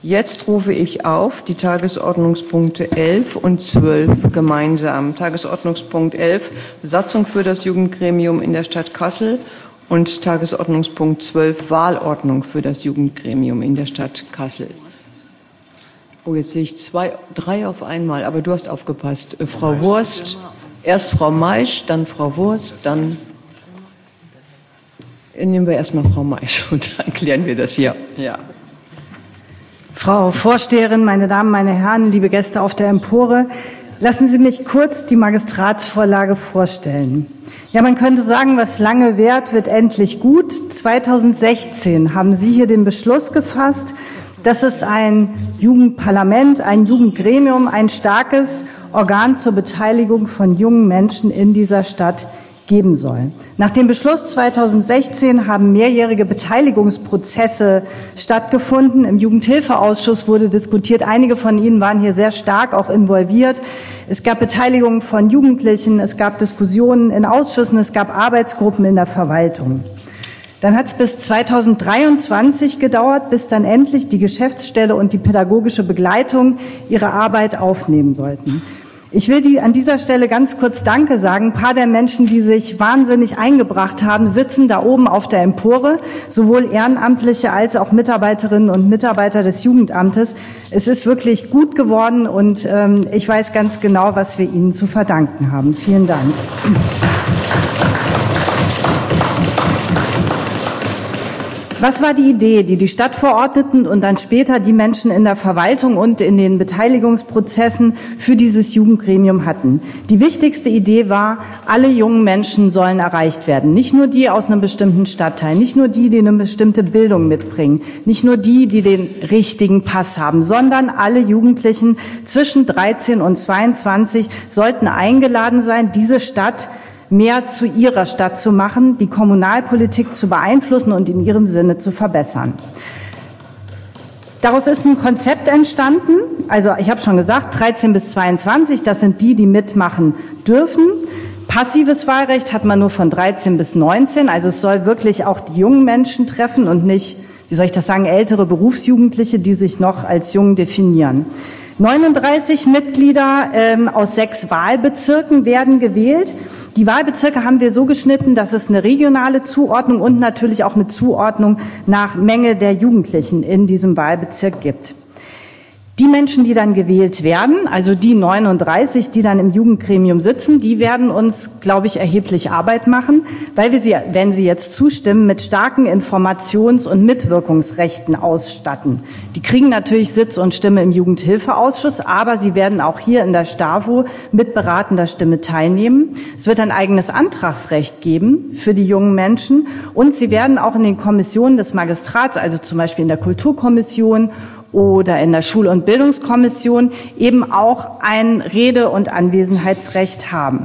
Jetzt rufe ich auf die Tagesordnungspunkte 11 und 12 gemeinsam. Tagesordnungspunkt 11, Besatzung für das Jugendgremium in der Stadt Kassel, und Tagesordnungspunkt 12, Wahlordnung für das Jugendgremium in der Stadt Kassel. Oh, jetzt sehe ich drei auf einmal, aber du hast aufgepasst. Frau Wurst, erst Frau Maisch, dann Frau Wurst, dann nehmen wir erstmal Frau Maisch und dann klären wir das hier. Ja. Frau Vorsteherin, meine Damen, meine Herren, liebe Gäste auf der Empore, lassen Sie mich kurz die Magistratsvorlage vorstellen. Ja, man könnte sagen, was lange währt, wird endlich gut. 2016 haben Sie hier den Beschluss gefasst, dass es ein Jugendparlament, ein Jugendgremium, ein starkes Organ zur Beteiligung von jungen Menschen in dieser Stadt geben soll. Nach dem Beschluss 2016 haben mehrjährige Beteiligungsprozesse stattgefunden. Im Jugendhilfeausschuss wurde diskutiert. Einige von Ihnen waren hier sehr stark auch involviert. Es gab Beteiligung von Jugendlichen, es gab Diskussionen in Ausschüssen, es gab Arbeitsgruppen in der Verwaltung. Dann hat es bis 2023 gedauert, bis dann endlich die Geschäftsstelle und die pädagogische Begleitung ihre Arbeit aufnehmen sollten. Ich will an dieser Stelle ganz kurz Danke sagen. Ein paar der Menschen, die sich wahnsinnig eingebracht haben, sitzen da oben auf der Empore, sowohl Ehrenamtliche als auch Mitarbeiterinnen und Mitarbeiter des Jugendamtes. Es ist wirklich gut geworden und ich weiß ganz genau, was wir Ihnen zu verdanken haben. Vielen Dank. Was war die Idee, die Stadtverordneten und dann später die Menschen in der Verwaltung und in den Beteiligungsprozessen für dieses Jugendgremium hatten? Die wichtigste Idee war, alle jungen Menschen sollen erreicht werden. Nicht nur die aus einem bestimmten Stadtteil, nicht nur die eine bestimmte Bildung mitbringen, nicht nur die den richtigen Pass haben, sondern alle Jugendlichen zwischen 13 und 22 sollten eingeladen sein, diese Stadt mehr zu ihrer Stadt zu machen, die Kommunalpolitik zu beeinflussen und in ihrem Sinne zu verbessern. Daraus ist ein Konzept entstanden, also ich habe schon gesagt, 13 bis 22, das sind die mitmachen dürfen. Passives Wahlrecht hat man nur von 13 bis 19, also es soll wirklich auch die jungen Menschen treffen und nicht, wie soll ich das sagen, ältere Berufsjugendliche, die sich noch als jung definieren. 39 Mitglieder aus 6 Wahlbezirken werden gewählt. Die Wahlbezirke haben wir so geschnitten, dass es eine regionale Zuordnung und natürlich auch eine Zuordnung nach Menge der Jugendlichen in diesem Wahlbezirk gibt. Die Menschen, die dann gewählt werden, also die 39, die dann im Jugendgremium sitzen, die werden uns, glaube ich, erheblich Arbeit machen, weil wir sie, wenn sie jetzt zustimmen, mit starken Informations- und Mitwirkungsrechten ausstatten. Die kriegen natürlich Sitz und Stimme im Jugendhilfeausschuss, aber sie werden auch hier in der STAVO mit beratender Stimme teilnehmen. Es wird ein eigenes Antragsrecht geben für die jungen Menschen und sie werden auch in den Kommissionen des Magistrats, also zum Beispiel in der Kulturkommission oder in der Schul- und Bildungskommission, eben auch ein Rede- und Anwesenheitsrecht haben.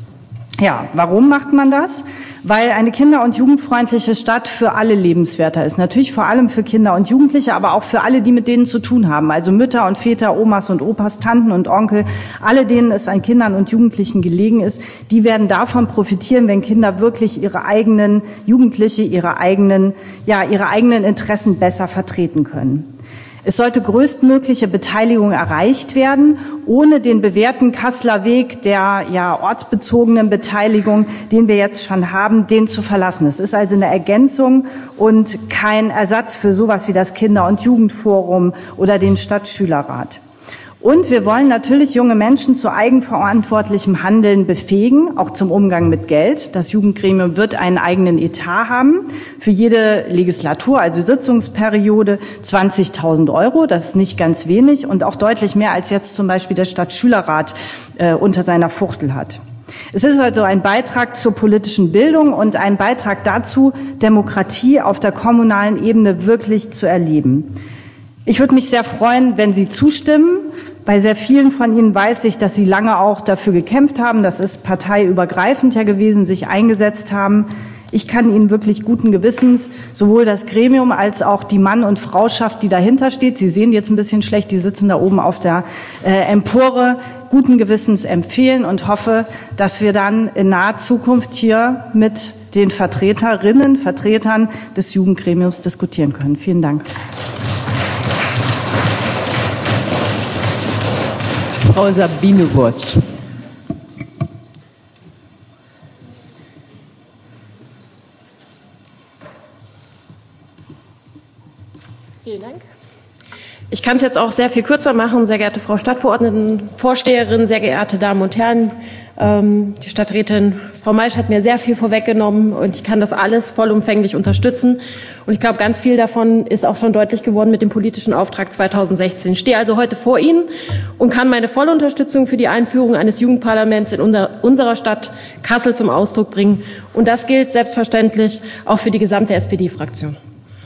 Ja, warum macht man das? Weil eine kinder- und jugendfreundliche Stadt für alle lebenswerter ist. Natürlich vor allem für Kinder und Jugendliche, aber auch für alle, die mit denen zu tun haben. Also Mütter und Väter, Omas und Opas, Tanten und Onkel, alle, denen es an Kindern und Jugendlichen gelegen ist, die werden davon profitieren, wenn Kinder wirklich ihre eigenen Jugendliche, ihre eigenen Interessen besser vertreten können. Es sollte größtmögliche Beteiligung erreicht werden, ohne den bewährten Kasseler Weg der ortsbezogenen Beteiligung, den wir jetzt schon haben, den zu verlassen. Es ist also eine Ergänzung und kein Ersatz für sowas wie das Kinder- und Jugendforum oder den Stadtschülerrat. Und wir wollen natürlich junge Menschen zu eigenverantwortlichem Handeln befähigen, auch zum Umgang mit Geld. Das Jugendgremium wird einen eigenen Etat haben für jede Legislatur, also Sitzungsperiode, 20.000 €. Das ist nicht ganz wenig und auch deutlich mehr, als jetzt zum Beispiel der Stadtschülerrat unter seiner Fuchtel hat. Es ist also ein Beitrag zur politischen Bildung und ein Beitrag dazu, Demokratie auf der kommunalen Ebene wirklich zu erleben. Ich würde mich sehr freuen, wenn Sie zustimmen. Bei sehr vielen von Ihnen weiß ich, dass Sie lange auch dafür gekämpft haben. Das ist parteiübergreifend ja gewesen, sich eingesetzt haben. Ich kann Ihnen wirklich guten Gewissens sowohl das Gremium als auch die Mann- und Frauschaft, die dahinter steht, Sie sehen jetzt ein bisschen schlecht, die sitzen da oben auf der Empore, guten Gewissens empfehlen und hoffe, dass wir dann in naher Zukunft hier mit den Vertretern des Jugendgremiums diskutieren können. Vielen Dank. Frau Sabine Wurst. Vielen Dank. Ich kann es jetzt auch sehr viel kürzer machen, sehr geehrte Frau Stadtverordnetenvorsteherin, sehr geehrte Damen und Herren. Die Stadträtin Frau Maisch hat mir sehr viel vorweggenommen und ich kann das alles vollumfänglich unterstützen. Und ich glaube, ganz viel davon ist auch schon deutlich geworden mit dem politischen Auftrag 2016. Ich stehe also heute vor Ihnen und kann meine volle Unterstützung für die Einführung eines Jugendparlaments in unserer Stadt Kassel zum Ausdruck bringen. Und das gilt selbstverständlich auch für die gesamte SPD-Fraktion.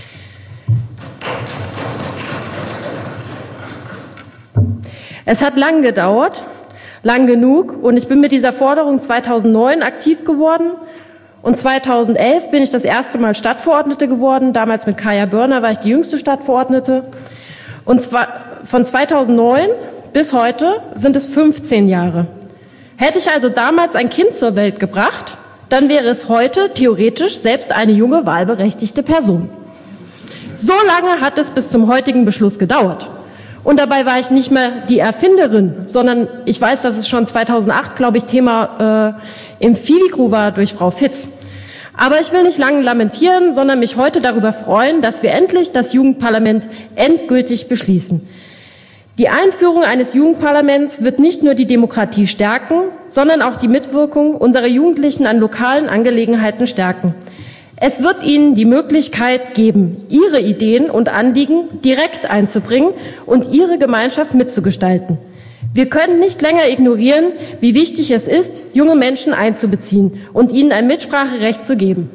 Es hat lang gedauert, lang genug, und ich bin mit dieser Forderung 2009 aktiv geworden und 2011 bin ich das erste Mal Stadtverordnete geworden. Damals mit Kaya Börner war ich die jüngste Stadtverordnete. Und zwar von 2009 bis heute sind es 15 Jahre. Hätte ich also damals ein Kind zur Welt gebracht, dann wäre es heute theoretisch selbst eine junge wahlberechtigte Person. So lange hat es bis zum heutigen Beschluss gedauert. Und dabei war ich nicht mehr die Erfinderin, sondern ich weiß, dass es schon 2008, glaube ich, Thema im Filigrou war durch Frau Fitz. Aber ich will nicht lange lamentieren, sondern mich heute darüber freuen, dass wir endlich das Jugendparlament endgültig beschließen. Die Einführung eines Jugendparlaments wird nicht nur die Demokratie stärken, sondern auch die Mitwirkung unserer Jugendlichen an lokalen Angelegenheiten stärken. Es wird ihnen die Möglichkeit geben, ihre Ideen und Anliegen direkt einzubringen und ihre Gemeinschaft mitzugestalten. Wir können nicht länger ignorieren, wie wichtig es ist, junge Menschen einzubeziehen und ihnen ein Mitspracherecht zu geben.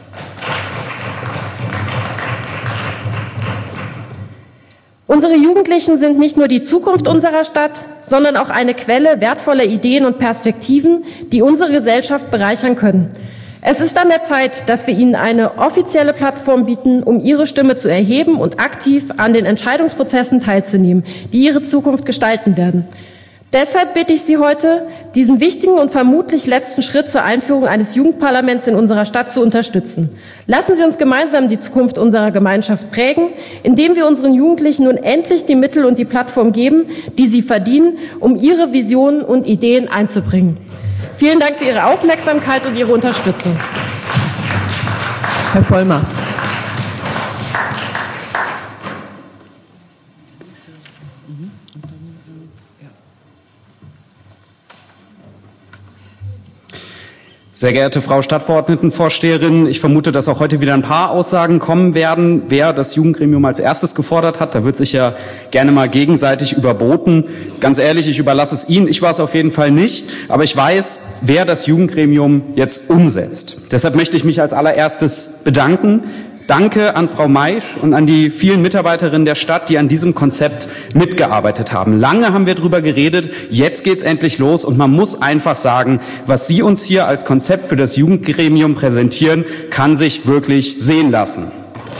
Unsere Jugendlichen sind nicht nur die Zukunft unserer Stadt, sondern auch eine Quelle wertvoller Ideen und Perspektiven, die unsere Gesellschaft bereichern können. Es ist an der Zeit, dass wir ihnen eine offizielle Plattform bieten, um ihre Stimme zu erheben und aktiv an den Entscheidungsprozessen teilzunehmen, die ihre Zukunft gestalten werden. Deshalb bitte ich Sie heute, diesen wichtigen und vermutlich letzten Schritt zur Einführung eines Jugendparlaments in unserer Stadt zu unterstützen. Lassen Sie uns gemeinsam die Zukunft unserer Gemeinschaft prägen, indem wir unseren Jugendlichen nun endlich die Mittel und die Plattform geben, die sie verdienen, um ihre Visionen und Ideen einzubringen. Vielen Dank für Ihre Aufmerksamkeit und Ihre Unterstützung. Herr Vollmer. Sehr geehrte Frau Stadtverordnetenvorsteherin, ich vermute, dass auch heute wieder ein paar Aussagen kommen werden, wer das Jugendgremium als erstes gefordert hat. Da wird sich ja gerne mal gegenseitig überboten. Ganz ehrlich, ich überlasse es Ihnen. Ich war es auf jeden Fall nicht. Aber ich weiß, wer das Jugendgremium jetzt umsetzt. Deshalb möchte ich mich als allererstes bedanken. Danke an Frau Maisch und an die vielen Mitarbeiterinnen der Stadt, die an diesem Konzept mitgearbeitet haben. Lange haben wir darüber geredet, jetzt geht's endlich los und man muss einfach sagen, was Sie uns hier als Konzept für das Jugendgremium präsentieren, kann sich wirklich sehen lassen.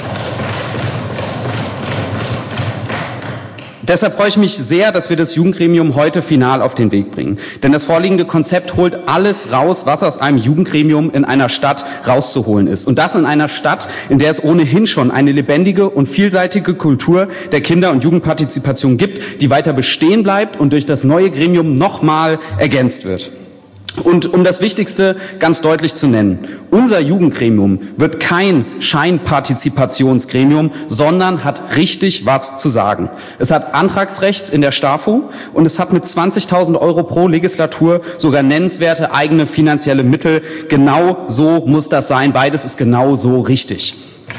Deshalb freue ich mich sehr, dass wir das Jugendgremium heute final auf den Weg bringen. Denn das vorliegende Konzept holt alles raus, was aus einem Jugendgremium in einer Stadt rauszuholen ist. Und das in einer Stadt, in der es ohnehin schon eine lebendige und vielseitige Kultur der Kinder- und Jugendpartizipation gibt, die weiter bestehen bleibt und durch das neue Gremium nochmal ergänzt wird. Und um das Wichtigste ganz deutlich zu nennen, unser Jugendgremium wird kein Scheinpartizipationsgremium, sondern hat richtig was zu sagen. Es hat Antragsrecht in der STAFO und es hat mit 20.000 € pro Legislatur sogar nennenswerte eigene finanzielle Mittel. Genau so muss das sein. Beides ist genau so richtig.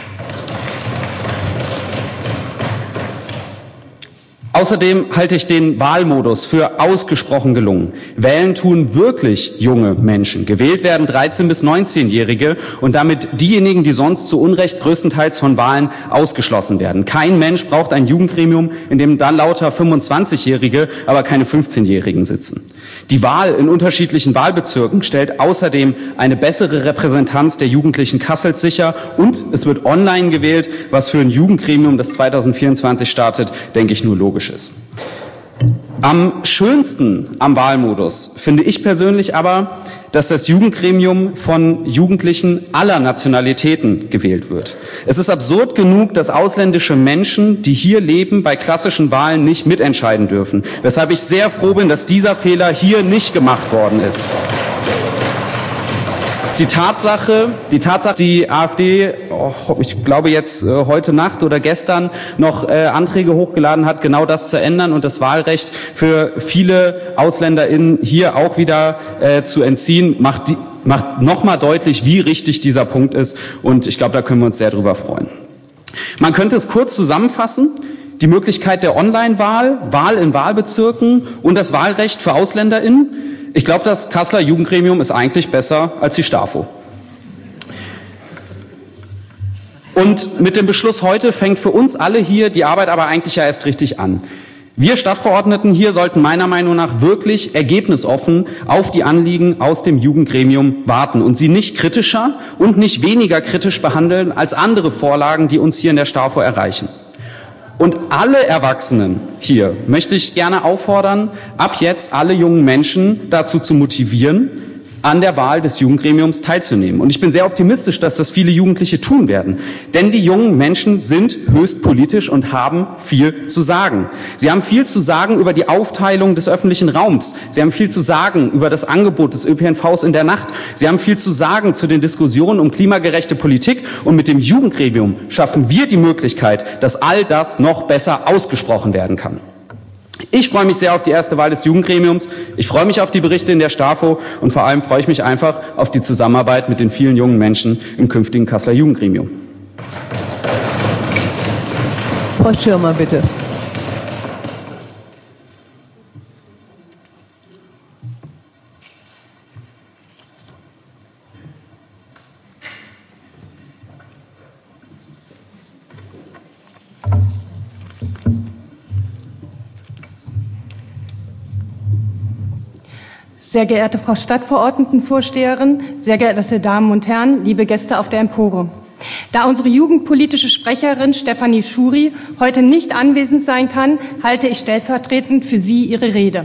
Außerdem halte ich den Wahlmodus für ausgesprochen gelungen. Wählen tun wirklich junge Menschen. Gewählt werden 13- bis 19-Jährige und damit diejenigen, die sonst zu Unrecht größtenteils von Wahlen ausgeschlossen werden. Kein Mensch braucht ein Jugendgremium, in dem dann lauter 25-Jährige, aber keine 15-Jährigen sitzen. Die Wahl in unterschiedlichen Wahlbezirken stellt außerdem eine bessere Repräsentanz der Jugendlichen Kassels sicher und es wird online gewählt, was für ein Jugendgremium, das 2024 startet, denke ich, nur logisch ist. Am schönsten am Wahlmodus finde ich persönlich aber, dass das Jugendgremium von Jugendlichen aller Nationalitäten gewählt wird. Es ist absurd genug, dass ausländische Menschen, die hier leben, bei klassischen Wahlen nicht mitentscheiden dürfen, weshalb ich sehr froh bin, dass dieser Fehler hier nicht gemacht worden ist. Die Tatsache, die AfD, ich glaube jetzt heute Nacht oder gestern noch Anträge hochgeladen hat, genau das zu ändern und das Wahlrecht für viele AusländerInnen hier auch wieder zu entziehen, macht nochmal deutlich, wie richtig dieser Punkt ist. Und ich glaube, da können wir uns sehr drüber freuen. Man könnte es kurz zusammenfassen. Die Möglichkeit der Online-Wahl, Wahl in Wahlbezirken und das Wahlrecht für AusländerInnen. Ich glaube, das Kasseler Jugendgremium ist eigentlich besser als die STAFO. Und mit dem Beschluss heute fängt für uns alle hier die Arbeit aber eigentlich ja erst richtig an. Wir Stadtverordneten hier sollten meiner Meinung nach wirklich ergebnisoffen auf die Anliegen aus dem Jugendgremium warten und sie nicht kritischer und nicht weniger kritisch behandeln als andere Vorlagen, die uns hier in der STAFO erreichen. Und alle Erwachsenen hier möchte ich gerne auffordern, ab jetzt alle jungen Menschen dazu zu motivieren, an der Wahl des Jugendgremiums teilzunehmen. Und ich bin sehr optimistisch, dass das viele Jugendliche tun werden. Denn die jungen Menschen sind höchst politisch und haben viel zu sagen. Sie haben viel zu sagen über die Aufteilung des öffentlichen Raums. Sie haben viel zu sagen über das Angebot des ÖPNVs in der Nacht. Sie haben viel zu sagen zu den Diskussionen um klimagerechte Politik. Und mit dem Jugendgremium schaffen wir die Möglichkeit, dass all das noch besser ausgesprochen werden kann. Ich freue mich sehr auf die erste Wahl des Jugendgremiums. Ich freue mich auf die Berichte in der STAFO und vor allem freue ich mich einfach auf die Zusammenarbeit mit den vielen jungen Menschen im künftigen Kasseler Jugendgremium. Frau Schirmer, bitte. Sehr geehrte Frau Stadtverordnetenvorsteherin, sehr geehrte Damen und Herren, liebe Gäste auf der Empore. Da unsere jugendpolitische Sprecherin Stefanie Schuri heute nicht anwesend sein kann, halte ich stellvertretend für sie ihre Rede.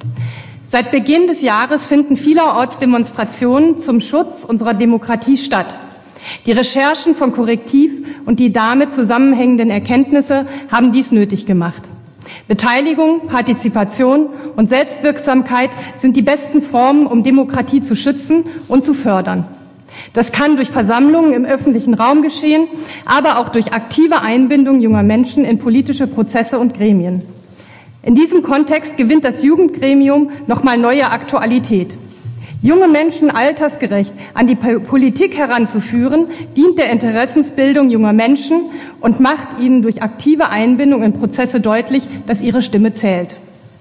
Seit Beginn des Jahres finden vielerorts Demonstrationen zum Schutz unserer Demokratie statt. Die Recherchen von Korrektiv und die damit zusammenhängenden Erkenntnisse haben dies nötig gemacht. Beteiligung, Partizipation und Selbstwirksamkeit sind die besten Formen, um Demokratie zu schützen und zu fördern. Das kann durch Versammlungen im öffentlichen Raum geschehen, aber auch durch aktive Einbindung junger Menschen in politische Prozesse und Gremien. In diesem Kontext gewinnt das Jugendgremium nochmal neue Aktualität. Junge Menschen altersgerecht an die Politik heranzuführen, dient der Interessensbildung junger Menschen und macht ihnen durch aktive Einbindung in Prozesse deutlich, dass ihre Stimme zählt.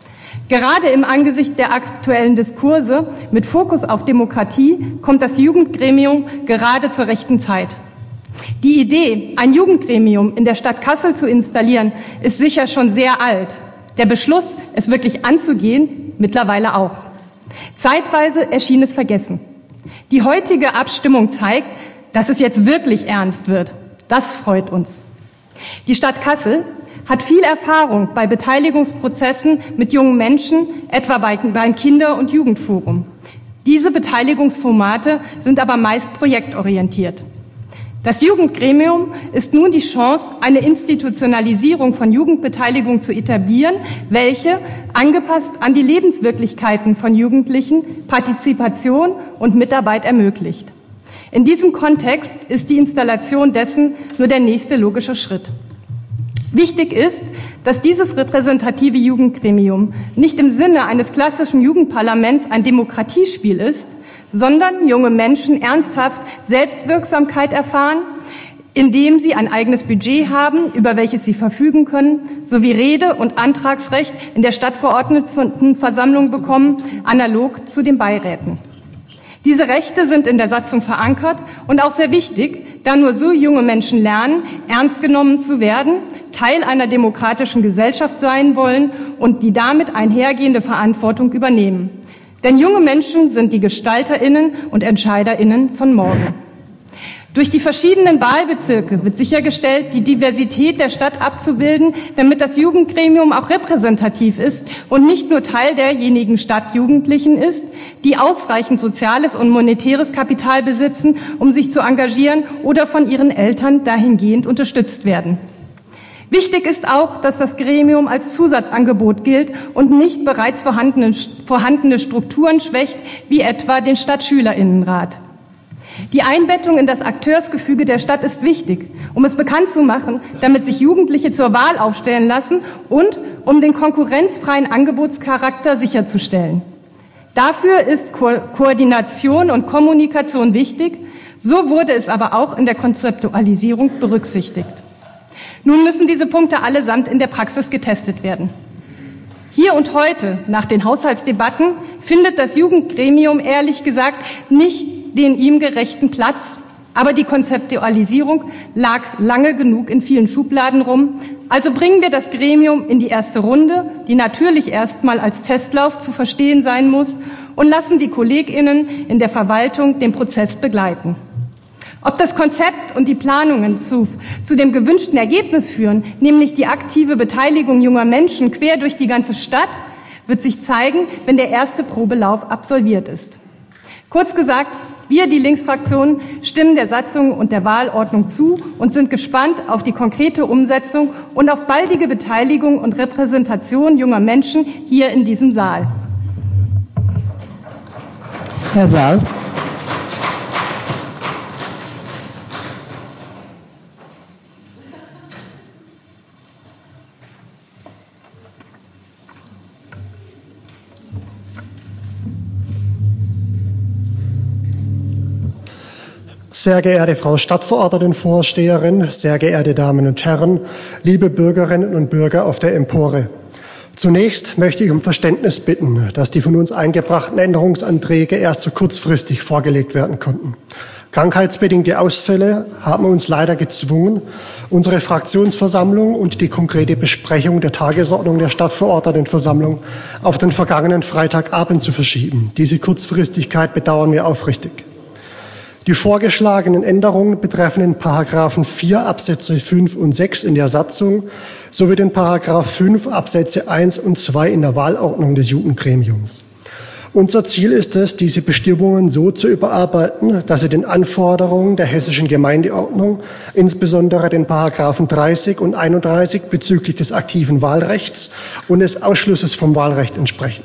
Gerade im Angesicht der aktuellen Diskurse mit Fokus auf Demokratie kommt das Jugendgremium gerade zur rechten Zeit. Die Idee, ein Jugendgremium in der Stadt Kassel zu installieren, ist sicher schon sehr alt. Der Beschluss, es wirklich anzugehen, mittlerweile auch. Zeitweise erschien es vergessen. Die heutige Abstimmung zeigt, dass es jetzt wirklich ernst wird. Das freut uns. Die Stadt Kassel hat viel Erfahrung bei Beteiligungsprozessen mit jungen Menschen, etwa beim Kinder- und Jugendforum. Diese Beteiligungsformate sind aber meist projektorientiert. Das Jugendgremium ist nun die Chance, eine Institutionalisierung von Jugendbeteiligung zu etablieren, welche, angepasst an die Lebenswirklichkeiten von Jugendlichen, Partizipation und Mitarbeit ermöglicht. In diesem Kontext ist die Installation dessen nur der nächste logische Schritt. Wichtig ist, dass dieses repräsentative Jugendgremium nicht im Sinne eines klassischen Jugendparlaments ein Demokratiespiel ist, sondern junge Menschen ernsthaft Selbstwirksamkeit erfahren, indem sie ein eigenes Budget haben, über welches sie verfügen können, sowie Rede- und Antragsrecht in der Stadtverordnetenversammlung bekommen, analog zu den Beiräten. Diese Rechte sind in der Satzung verankert und auch sehr wichtig, da nur so junge Menschen lernen, ernst genommen zu werden, Teil einer demokratischen Gesellschaft sein wollen und die damit einhergehende Verantwortung übernehmen. Denn junge Menschen sind die GestalterInnen und EntscheiderInnen von morgen. Durch die verschiedenen Wahlbezirke wird sichergestellt, die Diversität der Stadt abzubilden, damit das Jugendgremium auch repräsentativ ist und nicht nur Teil derjenigen Stadtjugendlichen ist, die ausreichend soziales und monetäres Kapital besitzen, um sich zu engagieren oder von ihren Eltern dahingehend unterstützt werden. Wichtig ist auch, dass das Gremium als Zusatzangebot gilt und nicht bereits vorhandene Strukturen schwächt, wie etwa den Stadtschülerinnenrat. Die Einbettung in das Akteursgefüge der Stadt ist wichtig, um es bekannt zu machen, damit sich Jugendliche zur Wahl aufstellen lassen und um den konkurrenzfreien Angebotscharakter sicherzustellen. Dafür ist Koordination und Kommunikation wichtig, so wurde es aber auch in der Konzeptualisierung berücksichtigt. Nun müssen diese Punkte allesamt in der Praxis getestet werden. Hier und heute, nach den Haushaltsdebatten, findet das Jugendgremium ehrlich gesagt nicht den ihm gerechten Platz, aber die Konzeptualisierung lag lange genug in vielen Schubladen rum. Also bringen wir das Gremium in die erste Runde, die natürlich erstmal als Testlauf zu verstehen sein muss, und lassen die KollegInnen in der Verwaltung den Prozess begleiten. Ob das Konzept und die Planungen zu dem gewünschten Ergebnis führen, nämlich die aktive Beteiligung junger Menschen quer durch die ganze Stadt, wird sich zeigen, wenn der erste Probelauf absolviert ist. Kurz gesagt, wir, die Linksfraktion, stimmen der Satzung und der Wahlordnung zu und sind gespannt auf die konkrete Umsetzung und auf baldige Beteiligung und Repräsentation junger Menschen hier in diesem Saal. Herr Saal. Sehr geehrte Frau Stadtverordnetenvorsteherin, sehr geehrte Damen und Herren, liebe Bürgerinnen und Bürger auf der Empore. Zunächst möchte ich um Verständnis bitten, dass die von uns eingebrachten Änderungsanträge erst so kurzfristig vorgelegt werden konnten. Krankheitsbedingte Ausfälle haben uns leider gezwungen, unsere Fraktionsversammlung und die konkrete Besprechung der Tagesordnung der Stadtverordnetenversammlung auf den vergangenen Freitagabend zu verschieben. Diese Kurzfristigkeit bedauern wir aufrichtig. Die vorgeschlagenen Änderungen betreffen den Paragraphen 4 Absätze 5 und 6 in der Satzung sowie den Paragraph 5 Absätze 1 und 2 in der Wahlordnung des Jugendgremiums. Unser Ziel ist es, diese Bestimmungen so zu überarbeiten, dass sie den Anforderungen der hessischen Gemeindeordnung, insbesondere den Paragraphen 30 und 31 bezüglich des aktiven Wahlrechts und des Ausschlusses vom Wahlrecht entsprechen.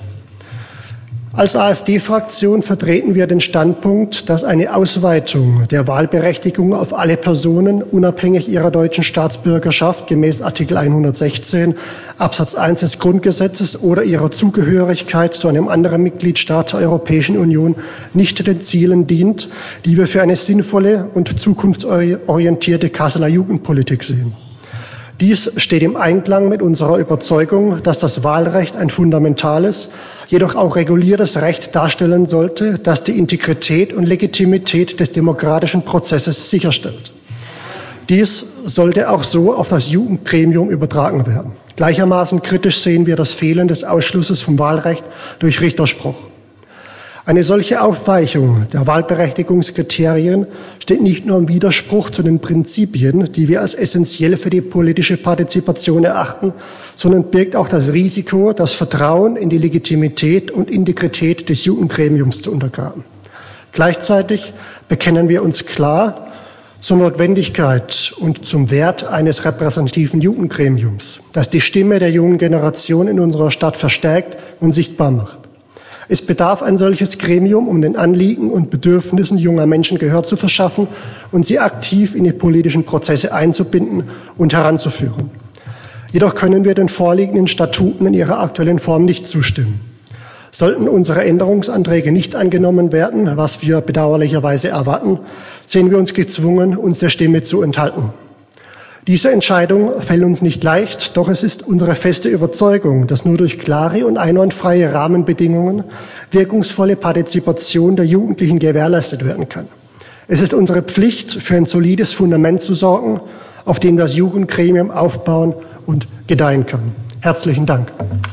Als AfD-Fraktion vertreten wir den Standpunkt, dass eine Ausweitung der Wahlberechtigung auf alle Personen unabhängig ihrer deutschen Staatsbürgerschaft gemäß Artikel 116 Absatz 1 des Grundgesetzes oder ihrer Zugehörigkeit zu einem anderen Mitgliedstaat der Europäischen Union nicht den Zielen dient, die wir für eine sinnvolle und zukunftsorientierte Kasseler Jugendpolitik sehen. Dies steht im Einklang mit unserer Überzeugung, dass das Wahlrecht ein fundamentales, jedoch auch reguliertes Recht darstellen sollte, das die Integrität und Legitimität des demokratischen Prozesses sicherstellt. Dies sollte auch so auf das Jugendgremium übertragen werden. Gleichermaßen kritisch sehen wir das Fehlen des Ausschlusses vom Wahlrecht durch Richterspruch. Eine solche Aufweichung der Wahlberechtigungskriterien steht nicht nur im Widerspruch zu den Prinzipien, die wir als essentiell für die politische Partizipation erachten, sondern birgt auch das Risiko, das Vertrauen in die Legitimität und Integrität des Jugendgremiums zu untergraben. Gleichzeitig bekennen wir uns klar zur Notwendigkeit und zum Wert eines repräsentativen Jugendgremiums, das die Stimme der jungen Generation in unserer Stadt verstärkt und sichtbar macht. Es bedarf ein solches Gremium, um den Anliegen und Bedürfnissen junger Menschen Gehör zu verschaffen und sie aktiv in die politischen Prozesse einzubinden und heranzuführen. Jedoch können wir den vorliegenden Statuten in ihrer aktuellen Form nicht zustimmen. Sollten unsere Änderungsanträge nicht angenommen werden, was wir bedauerlicherweise erwarten, sehen wir uns gezwungen, uns der Stimme zu enthalten. Diese Entscheidung fällt uns nicht leicht, doch es ist unsere feste Überzeugung, dass nur durch klare und einwandfreie Rahmenbedingungen wirkungsvolle Partizipation der Jugendlichen gewährleistet werden kann. Es ist unsere Pflicht, für ein solides Fundament zu sorgen, auf dem das Jugendgremium aufbauen und gedeihen kann. Herzlichen Dank.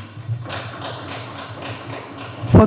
Frau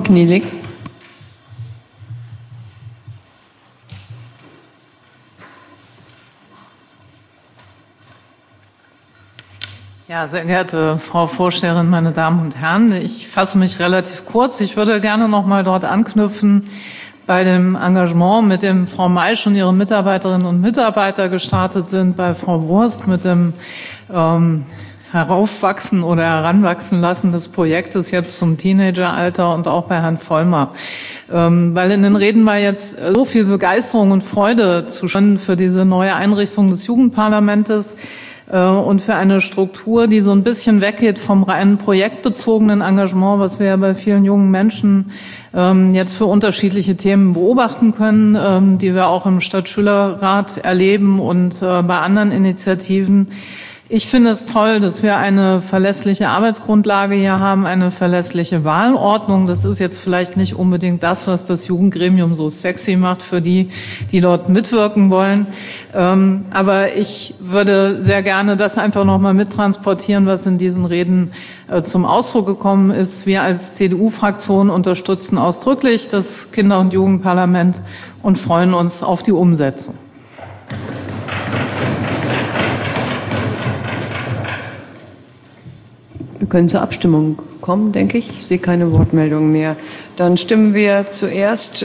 Ja, sehr geehrte Frau Vorsteherin, meine Damen und Herren, ich fasse mich relativ kurz. Ich würde gerne noch mal dort anknüpfen bei dem Engagement, mit dem Frau Maisch und ihre Mitarbeiterinnen und Mitarbeiter gestartet sind, bei Frau Wurst mit dem Heraufwachsen oder Heranwachsen lassen des Projektes jetzt zum Teenageralter und auch bei Herrn Vollmer. Weil in den Reden war jetzt so viel Begeisterung und Freude zu spüren für diese neue Einrichtung des Jugendparlamentes und für eine Struktur, die so ein bisschen weggeht vom reinen projektbezogenen Engagement, was wir ja bei vielen jungen Menschen jetzt für unterschiedliche Themen beobachten können, die wir auch im Stadtschülerrat erleben und bei anderen Initiativen. Ich finde es toll, dass wir eine verlässliche Arbeitsgrundlage hier haben, eine verlässliche Wahlordnung. Das ist jetzt vielleicht nicht unbedingt das, was das Jugendgremium so sexy macht für die, die dort mitwirken wollen. Aber ich würde sehr gerne das einfach nochmal mittransportieren, was in diesen Reden zum Ausdruck gekommen ist. Wir als CDU-Fraktion unterstützen ausdrücklich das Kinder- und Jugendparlament und freuen uns auf die Umsetzung. Wir können zur Abstimmung kommen, denke ich. Ich sehe keine Wortmeldungen mehr. Dann stimmen wir zuerst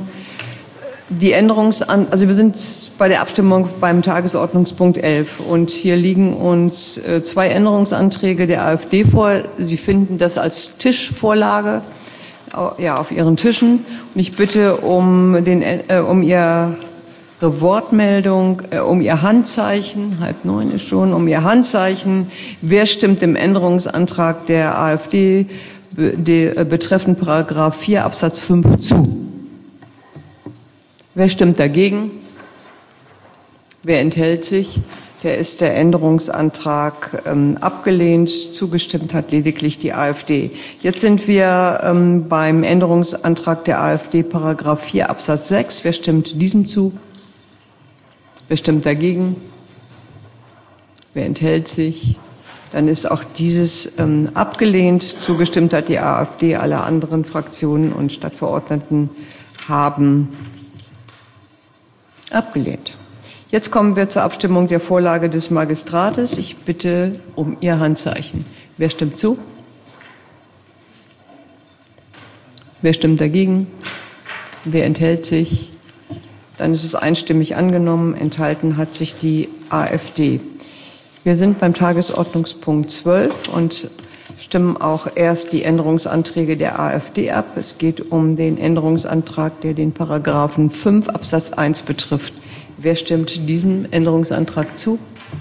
also wir sind bei der Abstimmung beim Tagesordnungspunkt 11 und hier liegen uns zwei Änderungsanträge der AfD vor. Sie finden das als Tischvorlage auf Ihren Tischen und ich bitte um Ihre Wortmeldung, um Ihr Handzeichen, 8:30 ist schon, um Ihr Handzeichen. Wer stimmt dem Änderungsantrag der AfD betreffend Paragraph 4 Absatz 5 zu? Wer stimmt dagegen? Wer enthält sich? Der ist der Änderungsantrag abgelehnt. Zugestimmt hat lediglich die AfD. Jetzt sind wir beim Änderungsantrag der AfD Paragraph 4 Absatz 6. Wer stimmt diesem zu? Wer stimmt dagegen? Wer enthält sich? Dann ist auch dieses abgelehnt. Zugestimmt hat die AfD. Alle anderen Fraktionen und Stadtverordneten haben abgelehnt. Jetzt kommen wir zur Abstimmung der Vorlage des Magistrates. Ich bitte um Ihr Handzeichen. Wer stimmt zu? Wer stimmt dagegen? Wer enthält sich? Dann ist es einstimmig angenommen. Enthalten hat sich die AfD. Wir sind beim Tagesordnungspunkt 12 und stimmen auch erst die Änderungsanträge der AfD ab. Es geht um den Änderungsantrag, der den Paragraphen 5 Absatz 1 betrifft. Wer stimmt diesem Änderungsantrag zu?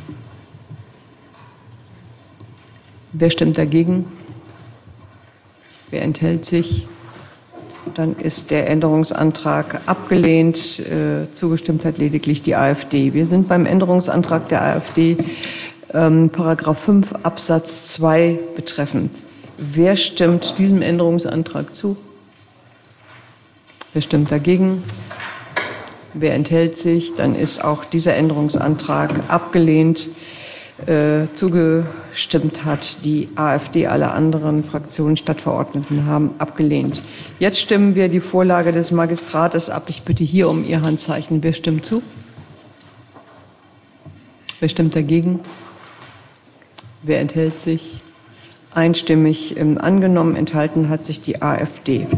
Wer stimmt dagegen? Wer enthält sich? Dann ist der Änderungsantrag abgelehnt. Zugestimmt hat lediglich die AfD. Wir sind beim Änderungsantrag der AfD, Paragraph 5 Absatz 2 betreffend. Wer stimmt diesem Änderungsantrag zu? Wer stimmt dagegen? Wer enthält sich? Dann ist auch dieser Änderungsantrag abgelehnt. Zugestimmt hat die AfD. Alle anderen Fraktionen, Stadtverordneten haben abgelehnt. Jetzt stimmen wir die Vorlage des Magistrates ab. Ich bitte hier um Ihr Handzeichen. Wer stimmt zu? Wer stimmt dagegen? Wer enthält sich? Einstimmig angenommen. Enthalten hat sich die AfD.